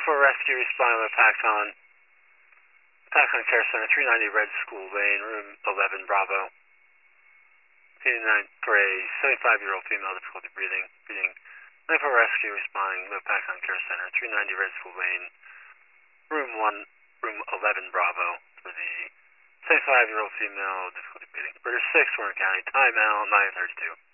9-4 rescue responding with Paxon Care Center, 390 Red School Lane, room 11, Bravo. 89 for a 75-year-old female, difficulty breathing. 9-4 rescue responding with Paxon Care Center, 390 Red School Lane, room 11, Bravo, for the 75-year-old female, difficulty breathing. British 6, Warren County, timeout 9:32.